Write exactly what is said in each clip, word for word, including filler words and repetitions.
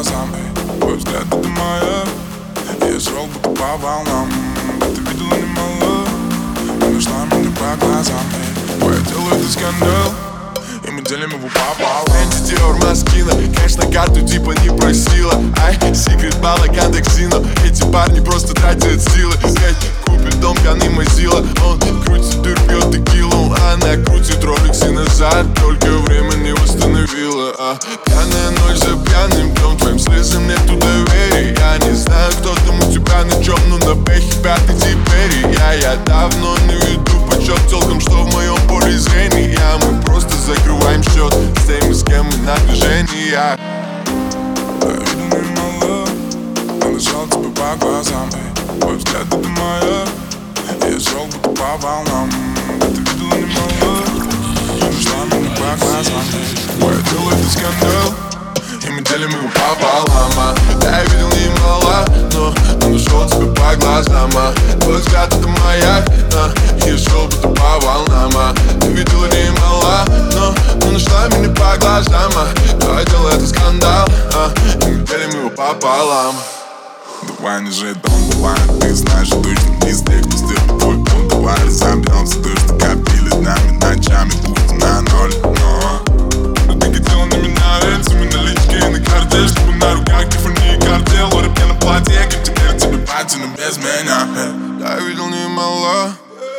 глазам, эй, твой взгляд это моя. Я шел будто по волнам, да ты видела немало. И нашла меня по глазам, эй, твое тело это скандал, и мы делим его пополам. Энди Диор Маскина, кэш на карту типа не просила. Ай, секрет балаган Дексино. Эти парни просто тратят силы. Ведь купит дом, пьяный Мазила. Он крутит дыр, пьет текилу. Она крутит роликсы назад, только время не восстановила. а. Пьяная ночь за пьяным днем, твоим слезам нету доверия. Я не знаю, кто там у тебя на чем, но на бэхе пятый теперь. Я, я давно не веду почет целком, что в моем поле зрения. Мы просто закрываем счет с теми, с кем мы на движении. Я видел немало, я нашел тебя по глазам, эй, твой взгляд это моя. Я шел будто по волнам, да ты видела немало. И нашла меня по глазам, эй, твое тело это скандал, и мы делим его пополам. а. Я видел немало, но, но нашел тебя по глазам. а. Твой взгляд это маяк, а. Я шел будто по волнам. а. Ты видела немало, но, но нашла меня по глазам. а. Твое дело это скандал, а. И мы делим его пополам. Давай не жить дом, давай, ты знаешь, точно не здесь, пусти твой дом. Давай разобьемся, то, что копили днями, ночами, пусть на ноль, но но ты хотела на меня ведь, мы налички и на карте, чтобы на руках Тиффани и картел. Рэп я на платье, как теперь тебе пати, но без меня. Я видел немало,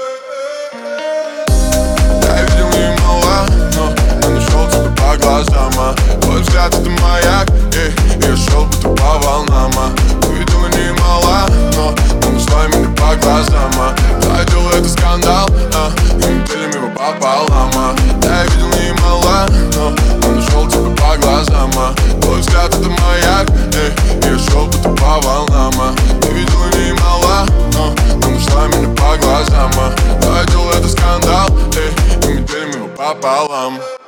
я видел немало, но, но нашел тебя по глазам. а. Твой взгляд это маяк, эй, я шел будто по волнам. а. Ты видела немало, но, но нашла меня по глазам. а. Твое дело это скандал, а. И мы делим его пополам. а. Я видел немало, но, но нашел тебя по глазам. а. Твой взгляд это маяк, эй, я шел будто по волнам. а. Ты видела немало, но, но нашла меня по глазам. а. Твое дело это скандал, эй, и мы делим его пополам.